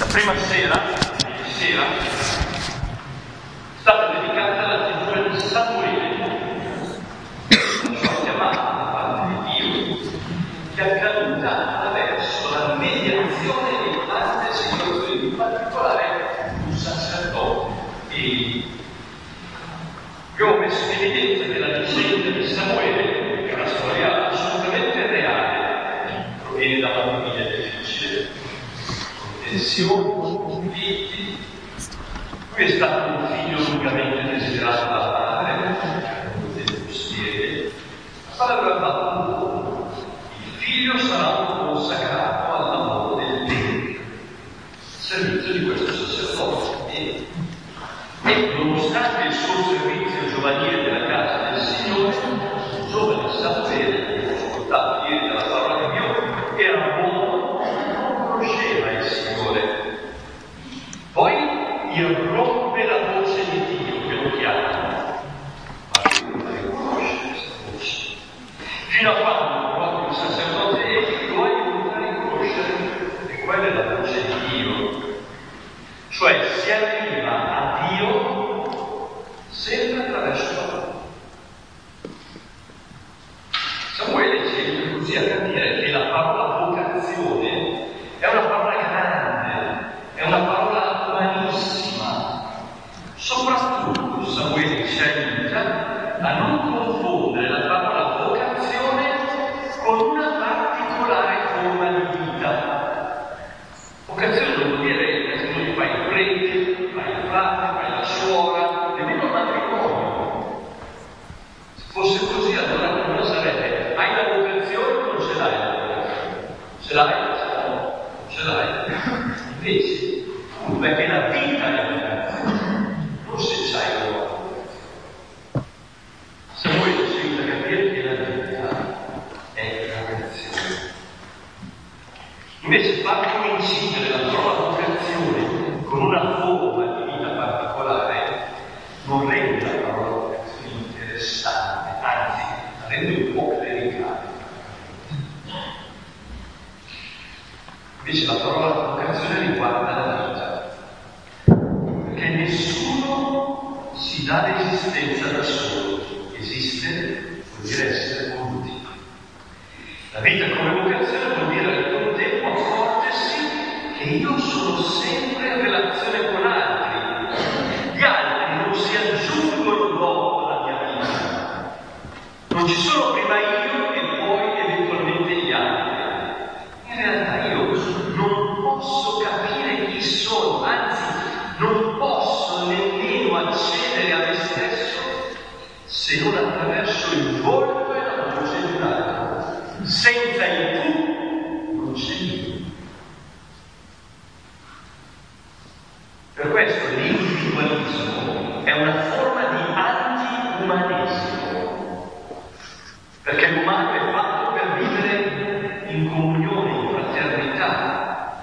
prima sera, ieri sera, è stata dedicata alla figura di Samuele, la sua chiamata da parte di Dio, che è accaduta attraverso la mediazione di tante situazioni, in particolare un sacerdote. E io ho messo in evidenza che la vicenda di Samuele, che è una storia assolutamente reale, proviene da una famiglia difficile, tensioni, conflitti. Lui è stato un figlio lungamente desiderato dal padre, del bustiere, ma aveva fatto un voto: il figlio sarà consacrato al lavoro del tempio, al servizio di questo sacerdote. E nonostante il suo servizio giovanile della casa del Signore, il giovane Samuele, che ho ascoltato ieri dalla parola di Dio, era buono, non conosceva il Signore. Poi irrompe la voce di Dio che lo chiama, ma lui non riconosce questa voce. Fino a quando proprio il sacerdote lo aiuta a riconoscere che quella è la voce di Dio. Cioè si arriva a Dio sempre attraverso la parola. Samuele ci aiuta così a capire che la parola vocazione è una parola grande, è una parola umanissima. Soprattutto Samuele ci aiuta a non confondere la parola vocazione con una particolare forma di vita. Vocazione non vuol dire che tu fai il prete, fai il frate, fai la suora, nemmeno il matrimonio. Se fosse così, allora non sarebbe: hai la vocazione o non ce l'hai la vocazione? Ce l'hai? Non ce l'hai. Invece, perché la vita è la vocazione, non se c'hai la vocazione. Samuele ci aiuta a capire che la vita è la vocazione. Invece far coincidere la parola vocazione con una forma di vita particolare non rende la parola vocazione interessante, anzi la rende un po' clericale. Invece la parola vocazione riguarda la vita, perché nessuno si dà l'esistenza da solo. Esistere vuol dire essere voluti. La vita come vocazione vuol dire al contempo accorgersi che io sono sempre in relazione con altri. Gli altri non si aggiungono dopo la mia vita. Non ci sono prima io e poi eventualmente gli altri. In realtà io non posso capire chi sono, anzi non posso nemmeno accedere a me stesso se non attraverso il volto e la voce di un altro. Senza il tu non c'è io. Per questo l'individualismo è una forma di anti-umanesimo, perché l'umano è fatto per vivere in comunione, in fraternità.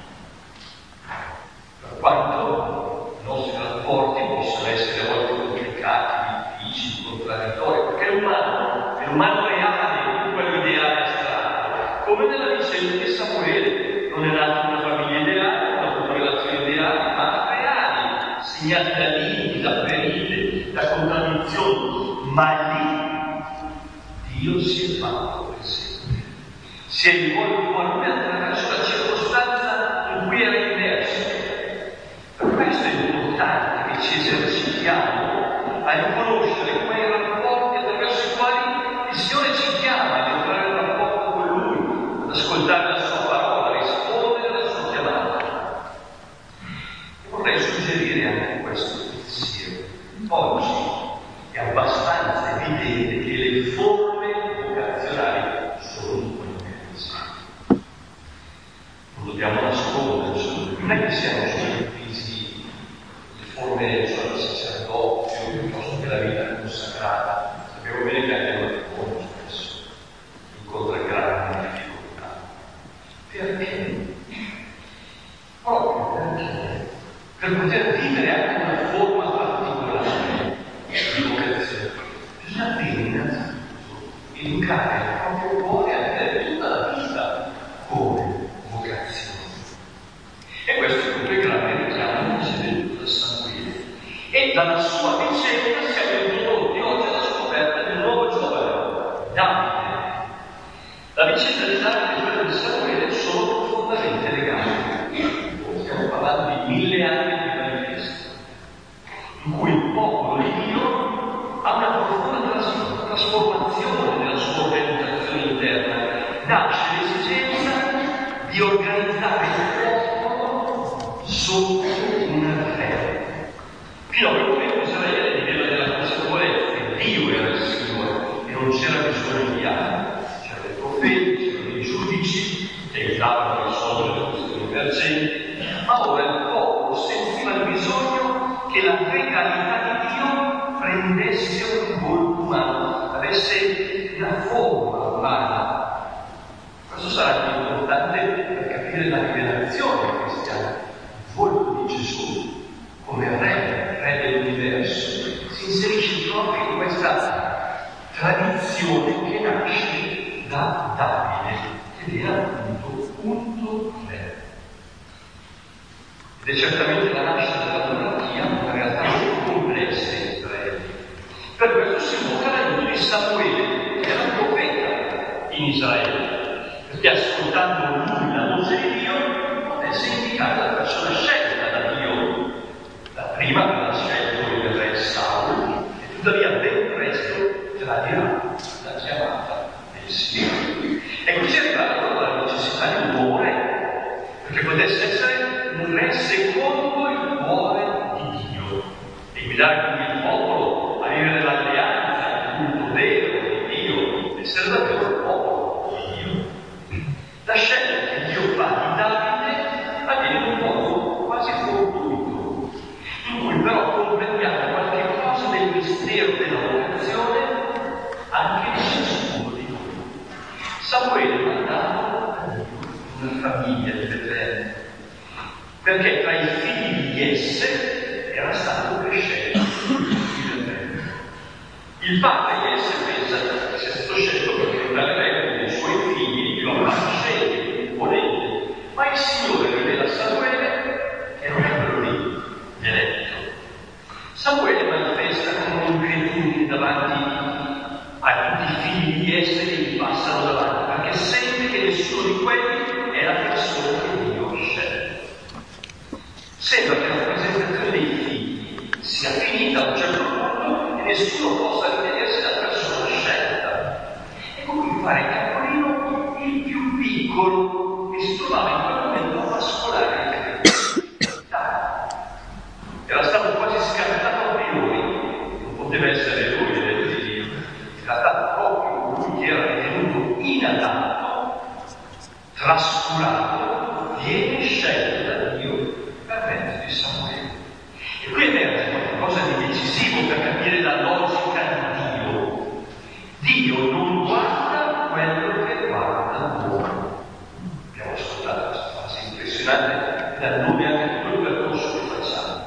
Per quanto i nostri rapporti possono essere a volte complicati, difficili, contraddittori, perché l'umano reale, quello ideale astratto, come nella vicenda di Samuele, non è nato in una famiglia ideale, non ha avuto relazioni ideali, ma reali, segnati da limiti, da ferite, da contraddizioni, ma lì Dio si è fatto presente, si è rivolto a lui attraverso la circostanza in cui era immerso. Per questo è importante che ci esercitiamo a riconoscere quei rapporti attraverso i quali il Signore ci chiama ad entrare in rapporto con Lui, ad ascoltare la Sua parola, a rispondere alla Sua chiamata. E vorrei suggerire anche questo pensiero. Oggi è abbastanza evidente che le forme vocazionali sono numerose. Non dobbiamo nasconderci, non è che siamo sovrappresi le forme del sacerdozio piuttosto che la vita consacrata. Sappiamo bene che anche il matrimonio spesso incontra grandi difficoltà. Perché? Proprio perché per poter vivere anche una forma particolare di vocazione bisogna bene innanzitutto educare il proprio cuore a vivere tutta la vita come vocazione. E questo e dalla sua vicenda siamo introdotti oggi alla scoperta di un nuovo giovane, Davide. La vicenda di Davide e quella di Samuele sono profondamente legate. Stiamo parlando di 1000 anni di manifesto, in cui il popolo di Dio ha una profonda trasformazione della sua organizzazione interna. Nasce l'esigenza di organizzare il popolo sotto una fede. Fino a quel momento Israele viveva della consapevolezza che Dio era il Signore e non c'era bisogno di altri. C'erano i profeti, c'erano i giudici che aiutavano a risolvere le questioni emergenti, ma ora il popolo sentiva il bisogno che la regalità di Dio prendesse un volto umano, avesse una forma umana. Questo sarà più importante per capire la rivelazione cristiana. Il volto di Gesù come re dell'universo si inserisce proprio in questa tradizione che nasce da Davide, ed era appunto punto re. Ed è certamente la nascita della monarchia una realtà molto complessa in Israele. Per questo si invoca l'aiuto di Samuele, che era un profeta in Israele, perché ascoltando lui la voce di Dio potesse indicare la persona scelta da Dio. La prima aveva scelto il re Saul, e tuttavia ben presto tradirà la chiamata del Signore. E così arrivarono alla necessità di un nuovo re, perché potesse essere un re secondo il cuore di Dio e guidare quindi il popolo a vivere l'alleanza, il culto vero di Dio, essere davvero il popolo di Dio. La scelta che Dio fa di Davide avviene in un modo quasi fortuito, in cui però comprendiamo qualche cosa del mistero della vocazione anche di ciascuno di noi. Samuele mandato a Dio una famiglia di Betlemme, perché tra i figli di Jesse era stato prescelto il re. Il padre di Jesse pensa che sia stato scelto perché dal re dei suoi figli lo ha scelto, volente, ma il Signore rivela a Samuele che non è quello lì, l'eletto. Samuele manifesta come un'inquietudine davanti a tutti i figli di Jesse che gli passano davanti, perché sente che nessuno di quelli è la persona che Dio ha scelto. Sembra che la presentazione dei figli sia finita a un certo punto e nessuno possa ritenersi la persona scelta. E comunque pare Capolino il più piccolo che si trovava in quel momento a pascolare il credo. Era stato quasi scartato a priori, non poteva essere lui l'eletto di Dio, era stato proprio colui che era ritenuto inadatto, trascurato, viene scelto da Dio per mezzo di Samuele. E qui emerge qualcosa di decisivo per capire la logica di Dio. Dio non guarda quello che guarda l'uomo. Abbiamo ascoltato questa frase impressionante dal nome anche di quel percorso che facciamo.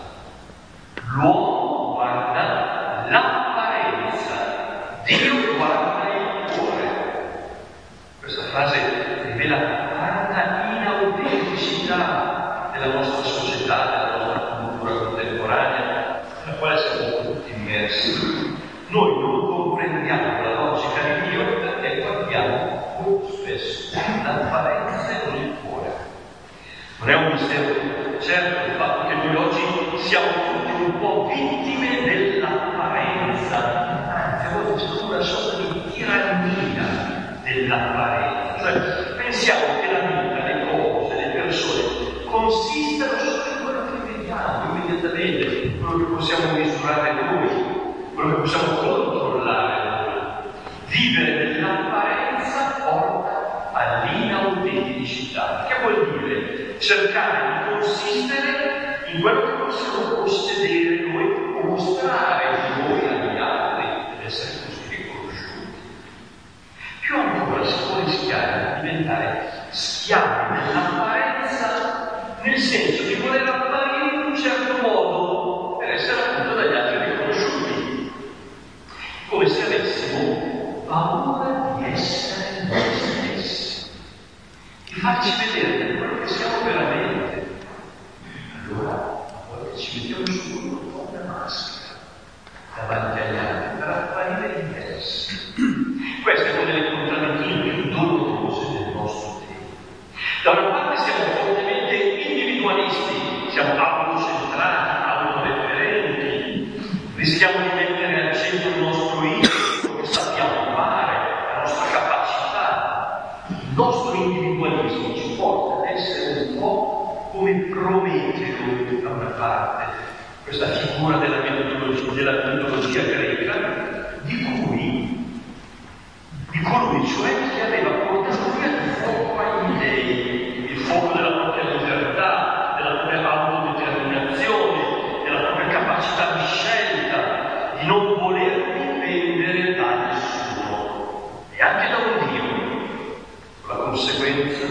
L'uomo guarda l'apparenza, Dio guarda il cuore. Questa frase rivela tanta inautenticità della nostra società, della nostra cultura contemporanea, nella quale siamo tutti immersi. Noi non comprendiamo la logica di Dio perché guardiamo molto spesso l'apparenza e non il cuore. Non è un mistero, certo, il fatto che noi oggi siamo tutti un po' vittime dell'apparenza, anzi a volte c'è una sorta di tirannia dell'apparenza, cioè pensiamo che la vita, le cose, le persone consistano solo in quello che vediamo immediatamente, quello che possiamo misurare noi, quello che possiamo controllare noi. Vivere nell'apparenza porta all'inautenticità, che vuol dire cercare di consistere in quello che possiamo possedere noi o mostrare di noi agli altri ed essere così riconosciuti. Più ancora si può rischiare di diventare schiavi dell'apparenza, nel senso di voler apparire in un certo modo per essere appunto dagli altri riconosciuti, come se avessimo paura di essere noi stessi, di farci vedere quello che siamo veramente. Allora a volte ci mettiamo su una maschera individualisti, siamo autocentrati, autoreferenti, rischiamo di mettere al centro il nostro io, quello che sappiamo fare, la nostra capacità. Il nostro individualismo ci porta ad essere un po' come Prometeo da una parte, questa figura della mitologia greca, di colui cioè che aveva portato via il fuoco agli dei, il fuoco della propria libertà, della propria autodeterminazione, della propria capacità di scelta, di non voler dipendere da nessuno e anche da un Dio, con la conseguenza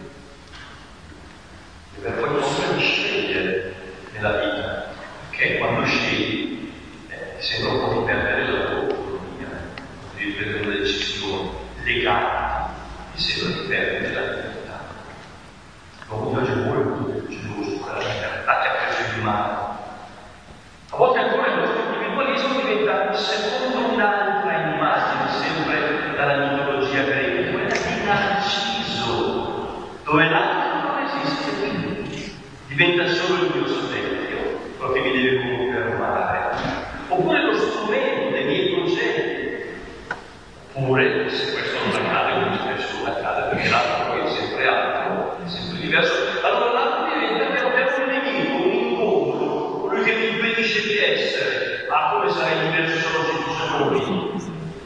di aver poi paura di scegliere nella vita, perché quando scegli sembra un po' di perdere la tua autonomia, di prendere una decisione legata, mi sembra di perdere la libertà. L'uomo di oggi è molto più geloso per la libertà che ha preso in mano. A volte ancora il nostro individualismo diventa secondo un'altra immagine, sempre dalla mitologia greca, quella di Narciso, dove l'altro non esiste più, diventa solo il mio specchio, quello che mi deve confermare, oppure lo strumento dei miei progetti. Oppure, se questo non accade, come spesso non accade, perché l'altro poi è sempre altro, è sempre diverso, allora l'altro diventa per un nemico, un incontro, colui che mi impedisce di essere. Come sarei diverso solo se ci sono lì?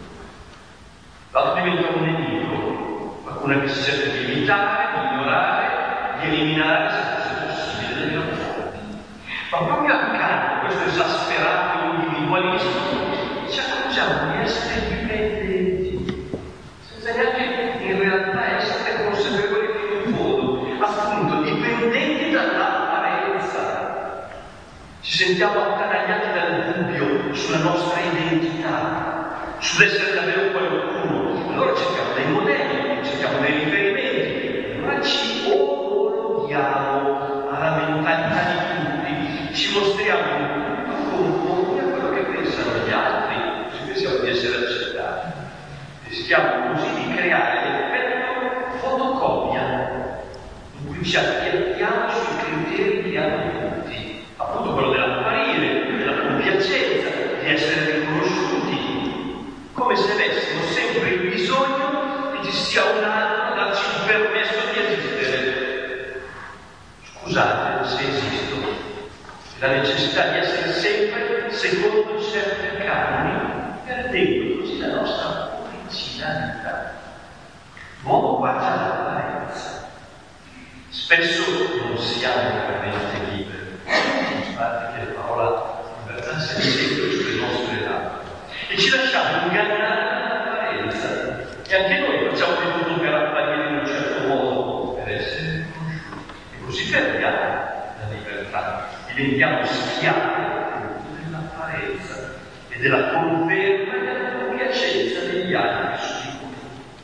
L'altro diventa un nemico, qualcuno che si cerca di evitare, di ignorare, di eliminare se fosse possibile dagli rapporti. Ma proprio accanto a questo esasperato individualismo ci accorgiamo di essere dipendenti, senza neanche in realtà essere consapevoli fino in fondo, appunto dipendenti dall'apparenza. Ci sentiamo attanagliati dal dubbio sulla nostra identità, sull'essere davvero qualcuno. Allora cerchiamo dei modelli, cerchiamo dei riferimenti, ma ci omologhiamo alla mentalità di tutti, ci mostriamo in tutto conformi a quello che pensano gli altri, ci pensiamo di essere accettati. Rischiamo così di creare l'effetto fotocopia, in cui ci appiattiamo sui criteri che hanno tutti, appunto quello dell'apparire, della compiacenza, di essere riconosciuti, come se avessimo sempre il bisogno che ci sia un altro a darci il permesso di esistere. Scusate se esisto, la necessità di essere sempre secondo certi canoni, perdendo così la nostra originalità. L'uomo guarda l'apparenza. Spesso non siamo veramente liberi. Infatti che la parola libertà sia sempre sulle nostre labbra. E ci lasciamo ingannare dall'apparenza. E anche noi facciamo di tutto per apparire in un certo modo, per essere riconosciuti. E così perdiamo la libertà. Diventiamo schiavi dell'apparenza e della conferma e della compiacenza degli altri su di noi.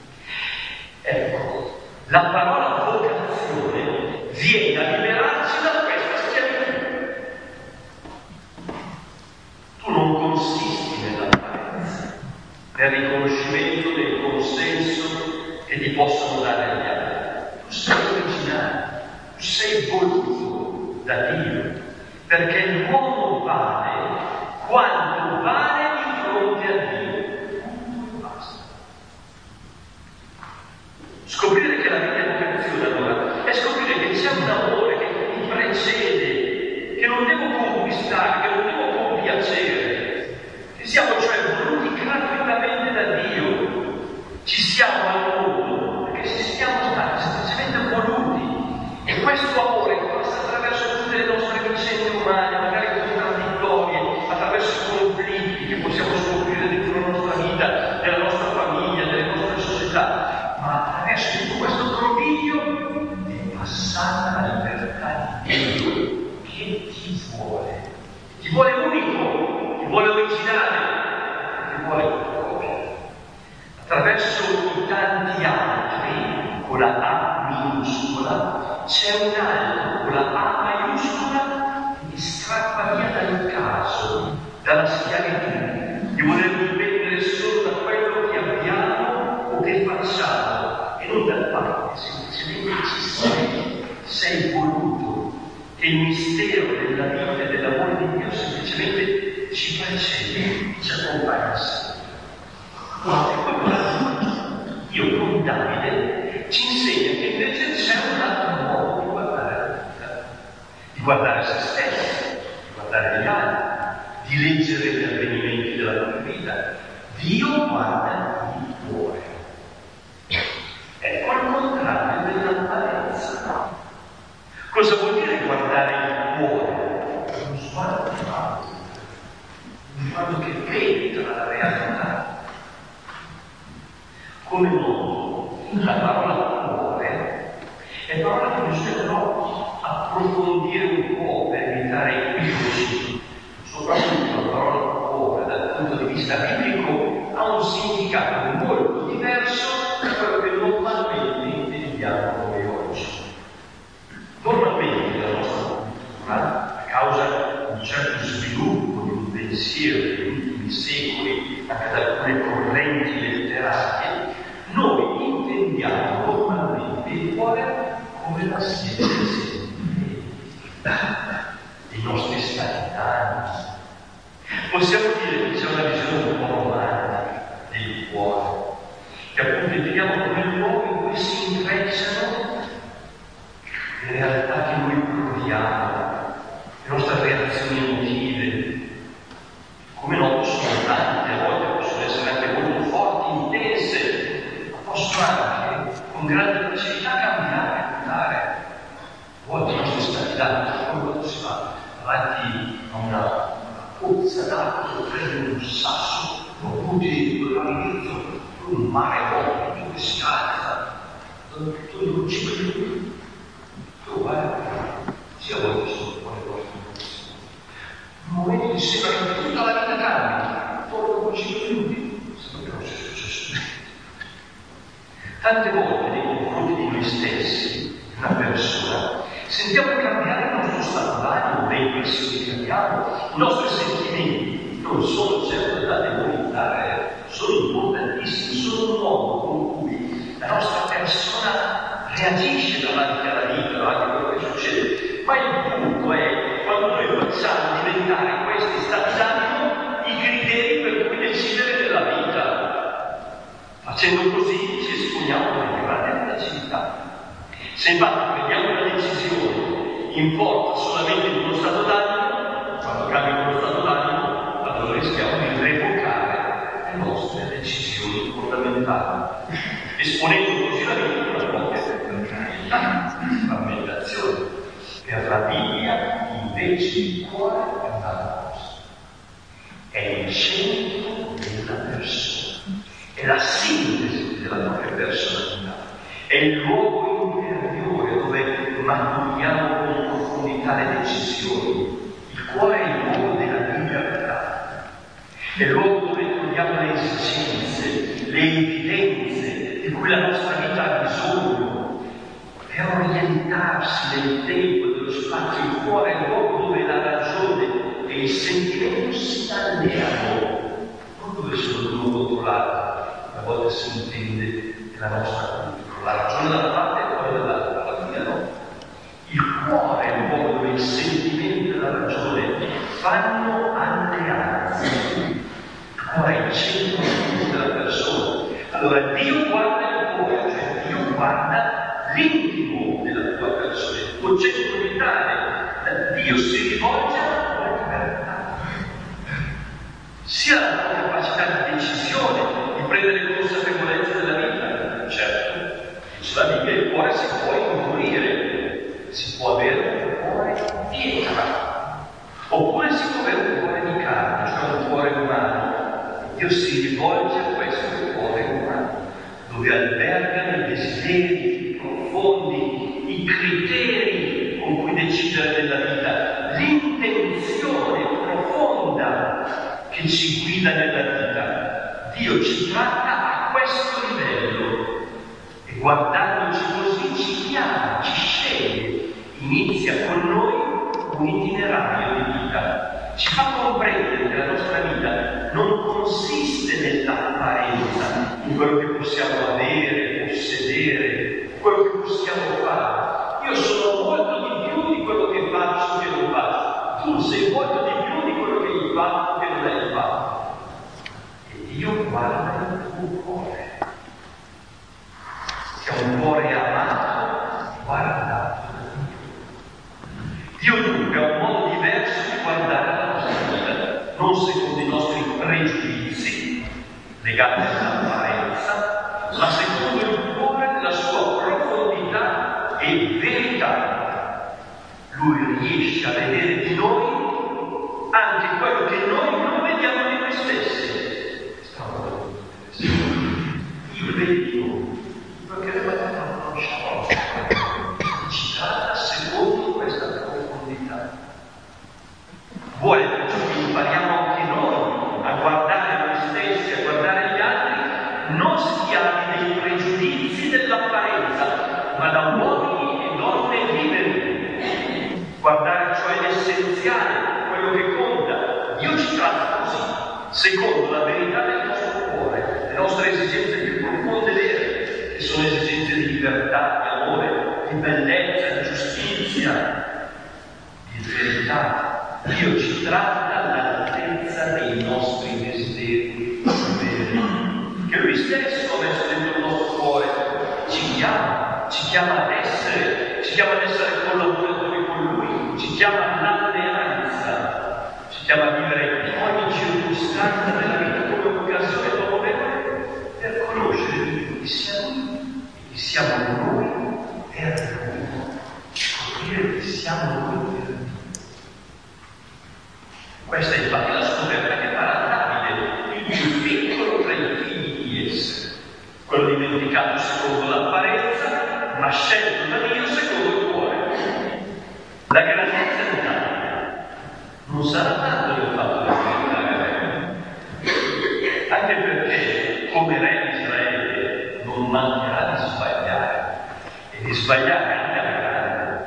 Ecco, la parola vocazione viene a liberarci da questa schiavitù. Tu non consisti nell'apparenza, nel riconoscimento del consenso che ti possono dare gli altri. Tu sei originale, tu sei voluto da Dio. Perché l'uomo vale quanto vale di fronte a Dio. Basta. Scoprire che la vita è vocazione, allora, è scoprire che c'è un amore che mi precede, che non devo conquistare, che non devo compiacere, che siamo cioè voluti gratuitamente da Dio. Ci siamo al mondo perché siamo stati semplicemente voluti. E questo amore passa attraverso tutte le nostre vicende umane, magari contraddittorie, attraverso i conflitti che possiamo scoprire dentro la nostra vita, nella nostra famiglia, nelle nostre società, ma attraverso tutto questo groviglio è passata la libertà di Dio che ti vuole unico, ti vuole originale, ti vuole copia. Attraverso i tanti altri, con la A minuscola, c'è un altro con la A maiuscola che mi strappa via dal caso, dalla schiavitù, di voler dipendere solo da quello che abbiamo o che facciamo, e non dal fatto che semplicemente ci sei voluto E il mistero della vita e dell'amore di Dio semplicemente ci precede, ci accompagna sempre. Dio con Davide ci insegna che invece c'è un altro modo di guardare la vita, di guardare se stesso, di guardare gli altri, di leggere gli avvenimenti della propria vita. Dio guarda il cuore. Ecco il contrario dell'apparenza. Cosa vuol dire guardare il cuore? Uno sguardo fatto, uno sguardo che penetra la realtà. Come no, la parola cuore è parola che bisogna però approfondire un po' per evitare equivoci. Soprattutto la parola cuore dal punto di vista biblico ha un significato molto diverso da quello che normalmente intendiamo noi oggi. Normalmente la nostra cultura, a causa di un certo sviluppo di un pensiero negli ultimi secoli, anche da alcune correnti letterarie, noi intendiamo normalmente il cuore come la sede dei sentimenti, dei nostri stati d'animo. Possiamo dire che c'è una visione un po' romantica del cuore, che appunto intendiamo come il luogo in cui si intrecciano le realtà che noi proviamo, le nostre reazioni emotive. Come no, sono tante, a volte possono essere anche molto forti, intense, ma possono anche con grande facilità cambiare, mutare. A volte i nostri stati d'animo, come quando si va davanti a una pozza d'acqua, prende un sasso, lo butti all'inizio, un mare vuoto che si alza, tutto non ci più. Sia voi che sono fuori vostri. In un momento di sembra che tutta la vita cambia, dopo 5 minuti, sembra che non sia successo niente. Tante volte nei confronti di noi stessi, una persona, sentiamo cambiare il nostro stato d'animo, le impressioni che abbiamo, i nostri sentimenti. Non sono certo da demonizzare, sono importantissimi, sono un modo con cui la nostra persona reagisce davanti alla vita, davanti a quello che succede. Ma il punto è quando noi facciamo diventare questi stati d'animo i criteri per cui decidere della vita. Facendo così ci esponiamo a una grande facilità. Se infatti prendiamo una decisione in forza solamente di uno stato d'animo, quando cambia uno stato d'animo, allora rischiamo di revocare le nostre decisioni fondamentali, esponendo così la vita a una frammentazione. Per la Bibbia invece il cuore è un'altra cosa. È il centro della persona, è la sintesi della propria personalità, è il luogo interiore dove maturiamo con profondità le decisioni. Il cuore è il luogo della libertà, è il luogo dove troviamo le esigenze, le evidenze di cui la nostra vita ha bisogno. Per orientarsi nel tempo e dello spazio, il cuore è il luogo dove la ragione e il sentimento si alleano, non dove sono l'uno contro l'altro. A volte si intende che la nostra cultura, la ragione da una parte e poi dall'altra, la mia no. Il cuore è il luogo dove il sentimento e la ragione fanno alleanza. Il cuore è il centro della persona. Allora Dio guarda il cuore, cioè Dio guarda l'intimo della tua persona, il tuo centro vitale. Dio si rivolge alla tua libertà, sia alla tua capacità di decisione, di prendere consapevolezza della vita. Certo, dice la Bibbia, il cuore si può indurire, si può avere un cuore di pietra, oppure si può avere un cuore di carne, cioè un cuore umano. Dio si rivolge a questo cuore umano, dove albergano i desideri profondi, i criteri con cui decidere della vita, l'intenzione profonda che ci guida nella vita. Dio ci tratta a questo livello e guardandoci così ci chiama, ci sceglie, inizia con noi un itinerario di vita, ci fa comprendere che la nostra vita non consiste nell'apparenza, in quello che possiamo avere, possedere, quello che possiamo fare. Io sono molto di più di di quello che faccio che non faccio. Tu sei molto di più di quello che hai fatto che non hai fatto. E Dio guarda il tuo cuore. Che è un cuore amato, guardato da Dio. Dio dunque ha un modo diverso di guardare la nostra vita, non secondo i nostri pregiudizi legati all'apparenza, ma secondo il cuore della sua profondità e verità. Lui riesce a vedere di noi anche quello che noi non vediamo di noi stessi. Io vedo perché le volte non conosciamo, ci tratta secondo questa profondità. Vuole perciò che impariamo anche noi a guardare noi stessi, a guardare gli altri, non schiavi dei pregiudizi dell'apparenza, ma da uomini e donne liberi. Guardare ciò è l'essenziale, quello che conta. Dio ci tratta così, secondo la verità del nostro cuore, le nostre esigenze più profonde vere, che sono esigenze di libertà, di amore, di bellezza, di giustizia, di verità. Dio ci tratta all'altezza dei nostri desideri veri, che Lui stesso ha messo dentro il nostro cuore, ci chiama ad essere collaboratori con Lui, ci chiama all'alleanza, ci chiama a vivere ogni circostanza della vita come occasione favorevole per conoscere chi siamo Lui e chi siamo noi per Lui, scoprire chi siamo noi per Lui. Questa è infatti la scoperta che farà Davide, il più piccolo tra i figli di Esse, quello dimenticato secondo l'apparenza, ma scelto da Dio secondo il cuore. La grandezza di Davide non sarà tanto il fatto di diventare re, anche perché come re di Israele non mancherà di sbagliare, e di sbagliare anche alla grande,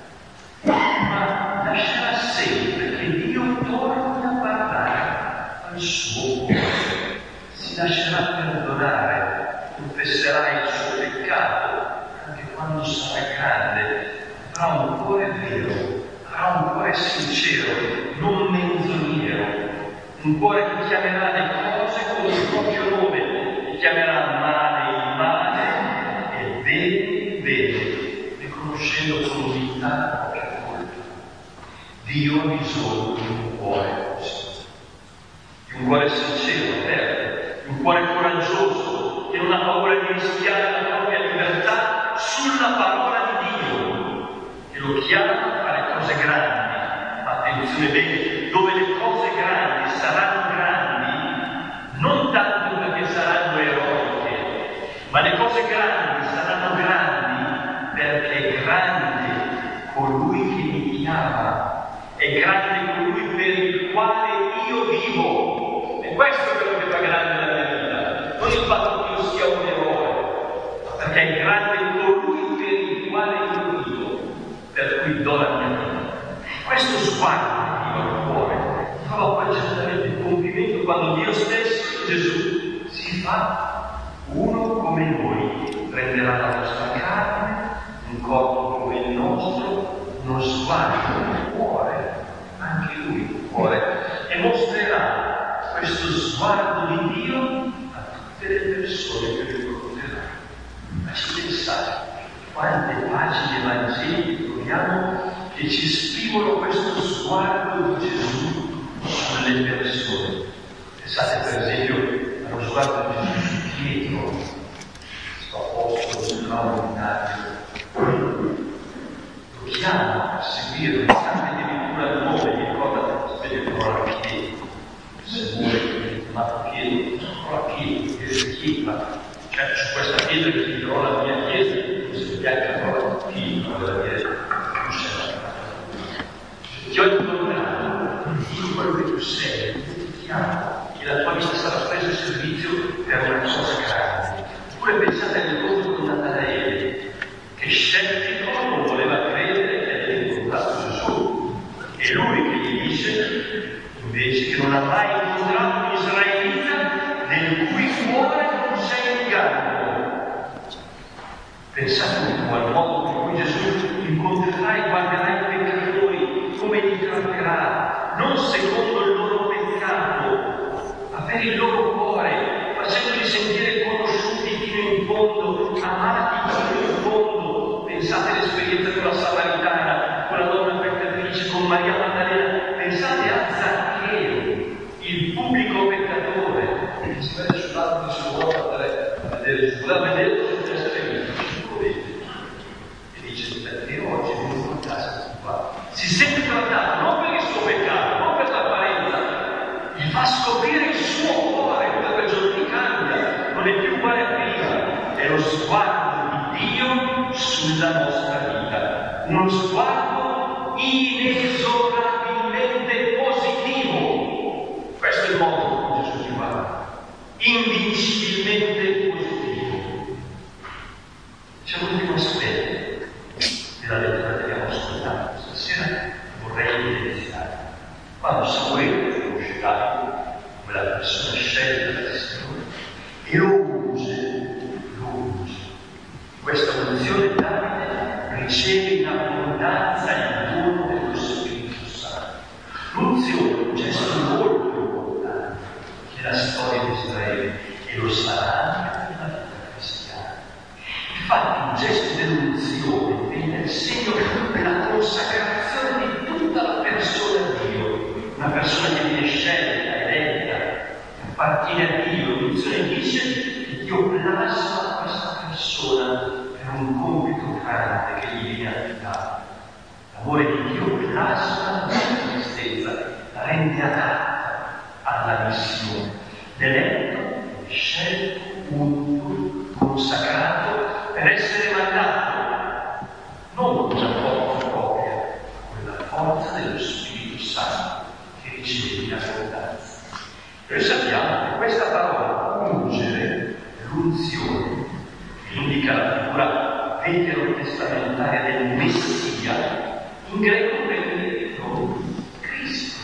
ma lascerà sempre che Dio torni a parlare al suo cuore, si lascerà perdonare, confesserà il suo peccato anche quando sarà grande, avrà un cuore vero, avrà un cuore sincero, non menzognero, un cuore che chiamerà le cose con il proprio nome, che chiamerà male il male e bene il bene, riconoscendo con umiltà la propria colpa. Dio ha bisogno di un cuore così, di un cuore sincero, aperto, di un cuore coraggioso, che non ha paura di rischiare la propria libertà sulla parola di Dio, che lo chiama a fare cose grandi. Ma attenzione bene, dove le cose grandi saranno grandi, non tanto perché saranno eroiche, ma le cose grandi saranno grandi perché è grande colui che mi chiama. È grande colui per il quale io vivo. E questo è quello che fa grande la mia vita. Non il fatto che io sia un eroe, ma perché è grande colui per il quale io vivo, per cui do la mia vita. Questo sguardo di Dio al cuore trova poi certamente il compimento quando Dio stesso, Gesù, si fa uno come noi, prenderà la nostra carne, un corpo come il nostro, uno sguardo nel cuore, anche lui il cuore, e mostrerà questo sguardo di Dio a tutte le persone che lo incontreranno. Ma ci pensate, quante pagine evangeliche troviamo che ci esprimono questo sguardo di Gesù sulle persone. Pensate per esempio allo sguardo di Gesù su Pietro, questo apostolo straordinario. Lo chiama a seguire, le sante addirittura il nome, mi ricorda, sapete, parola Pietro, se vuole che chiamato Pietro, parola Pietro, chiesa, cioè su questa pietra che dirò la mia chiesa, se mi piace la parola Pietro della chiesa, ti ho incontrato, dico quello che tu sei, ti chiamo, che la tua vita sarà presa in servizio per una cosa grande. Oppure pensate all'incontro con Natanaele, che scettico non voleva credere che aveva incontrato Gesù. E lui che gli dice, invece, che non ha mai incontrato un israelita nel cui cuore non c'è inganno. Pensate un po' al modo in cui Gesù incontrerà e guarderà i peccati secondo il loro peccato, ma per il loro cuore, facendoli sentire conosciuti fino in fondo, amati fino in fondo. Pensate all'esperienza con la Samaritana, con la donna peccatrice, con Maria Maddalena, pensate a Zaccheo, il pubblico peccatore, che si vede sull'alto di sua volta a vedere tutte le stelle, e dice: Zaccheo oggi è venuto a casa qua. Si sente trattato non per il suo peccato, non per l'apparenza, gli fa scoprire il suo cuore, quella persona che cambia, non è più uguale a prima, è lo sguardo di Dio sulla nostra vita, uno sguardo inesorabilmente positivo. Questo è il modo in cui Gesù ci guarda, invincibilmente positivo. C'è un ultimo aspetto della lettera che abbiamo ascoltato stasera, vorrei evidenziare. Quando Samuele conosce Davide come la persona scelta del Signore e lo unge, questa unzione Davide riceve in abbondanza il dono dello Spirito Santo. L'unzione è un gesto molto importante nella storia di Israele e lo sarà anche nella vita cristiana. Infatti il gesto dell'unzione è il segno della consacrazione di tutta la persona a Dio, una persona che viene scelta, eletta, che appartiene a Dio. L'unzione dice che Dio plasma questa persona per un compito grande che gli viene affidato. L'amore di Dio plasma la sua esistenza, la rende adatta alla missione. L'eletto è scelto, unto, consacrato per essere mandato, non con una forza propria, ma con la forza dello Spirito Santo che riceve in abbondanza. Noi sappiamo che questa parola ungere, l'unzione, che indica la figura veterotestamentaria del Messia, in greco prende il nome Cristo,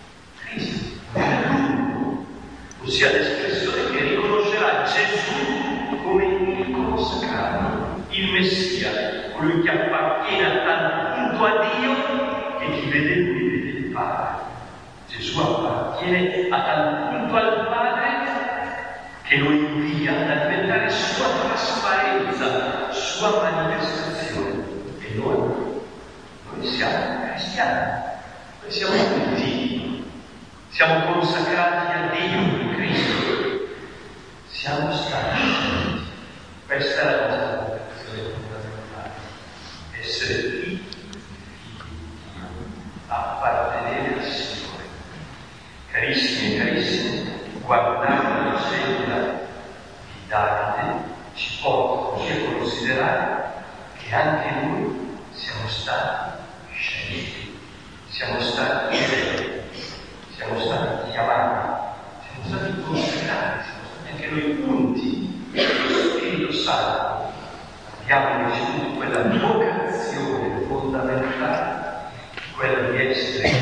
ossia l'espressione che riconoscerà Gesù come il consacrato, il Messia, colui che appartiene a tal punto a Dio che chi vede lui vede il Padre. Gesù appartiene a tal punto al Padre che lo invia a diventare sua trasparenza, sua manifestazione. E noi siamo cristiani, noi siamo tutti, siamo consacrati a Dio in Cristo, siamo stati scelti. Questa è la nostra vocazione fondamentale, essere figli di Dio, appartenere al Signore. Carissimi e carissimi, guardare la vicenda di Davide ci porta così a considerare che anche noi siamo stati scelti, siamo stati eletti, siamo stati chiamati, siamo stati consacrati, siamo stati anche noi unti dallo Spirito Santo. Abbiamo ricevuto quella vocazione fondamentale, quella di essere